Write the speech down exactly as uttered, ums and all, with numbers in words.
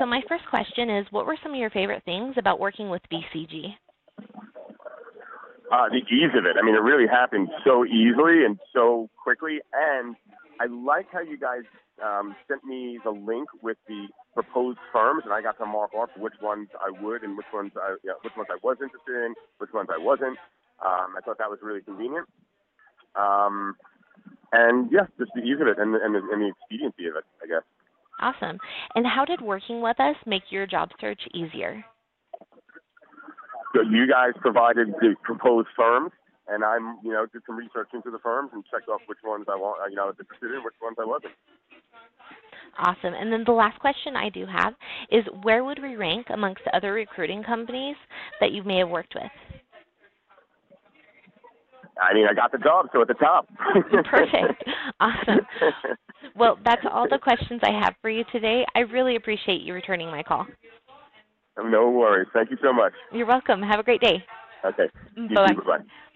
so my first question is, what were some of your favorite things about working with B C G? Uh, the ease of it. I mean, it really happened so easily and so quickly. And I like how you guys um, sent me the link with the proposed firms, and I got to mark off which ones I would and which ones I, you know, which ones I was interested in, which ones I wasn't. Um, I thought that was really convenient. Um, and yeah, just the ease of it and, and, the, and the expediency of it, I guess. Awesome. And how did working with us make your job search easier? So you guys provided the proposed firms, and I'm, you know, did some research into the firms and checked off which ones I want, you know, I was interested in, which ones I wasn't. Awesome. And then the last question I do have is, where would we rank amongst other recruiting companies that you may have worked with? I mean, I got the job, so at the top. Perfect. Awesome. Well, that's all the questions I have for you today. I really appreciate you returning my call. No worries. Thank you so much. You're welcome. Have a great day. Okay. You Bye-bye. too. Bye-bye.